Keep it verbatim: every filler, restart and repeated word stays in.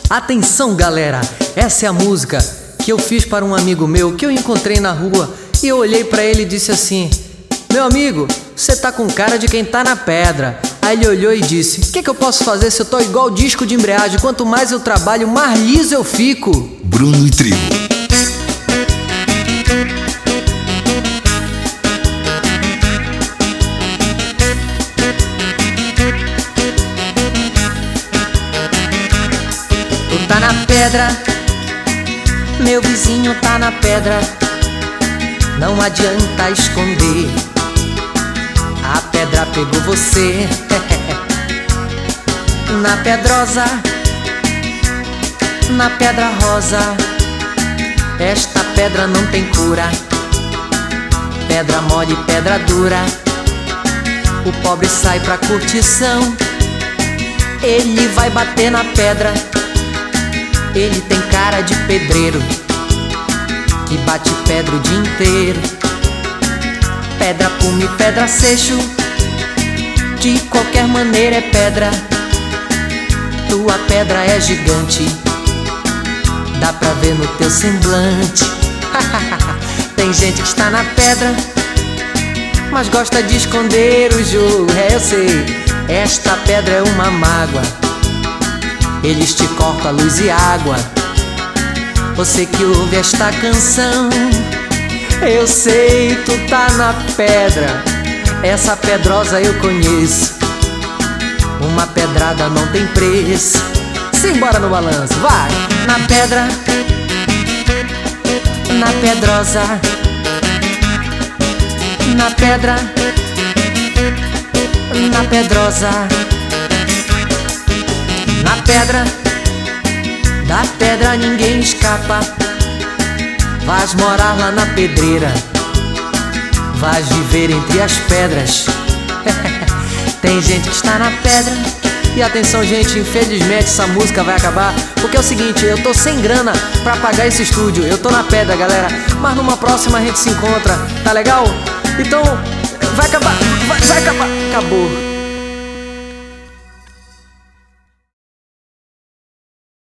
Atenção, galera, essa é a música que eu fiz para um amigo meu que eu encontrei na rua. E eu olhei pra ele e disse assim: meu amigo, você tá com cara de quem tá na pedra. Aí ele olhou e disse: o que que eu posso fazer se eu tô igual disco de embreagem? Quanto mais eu trabalho, mais liso eu fico. Bruno e Tribo. Tu tá na pedra, meu vizinho tá na pedra. Não adianta esconder, a pedra pegou você. Na pedrosa, na pedra rosa, esta pedra não tem cura. Pedra mole, pedra dura. O pobre sai pra curtição, ele vai bater na pedra. Ele tem cara de pedreiro que bate pedra o dia inteiro. Pedra pume, pedra seixo, de qualquer maneira é pedra. Tua pedra é gigante, dá pra ver no teu semblante. Tem gente que está na pedra, mas gosta de esconder o jogo. É, eu sei, esta pedra é uma mágoa. Eles te cortam a luz e água. Você que ouve esta canção, eu sei, tu tá na pedra. Essa pedrosa eu conheço. Uma pedrada não tem preço. Simbora no balanço, vai! Na pedra, na pedrosa, na pedra, na pedrosa, na pedra, da pedra ninguém escapa. Vais morar lá na pedreira, vais viver entre as pedras. Tem gente que está na pedra. E atenção, gente, infelizmente essa música vai acabar, porque é o seguinte, eu tô sem grana pra pagar esse estúdio. Eu tô na pedra, galera, mas numa próxima a gente se encontra, tá legal? Então, vai acabar, vai, vai acabar, acabou.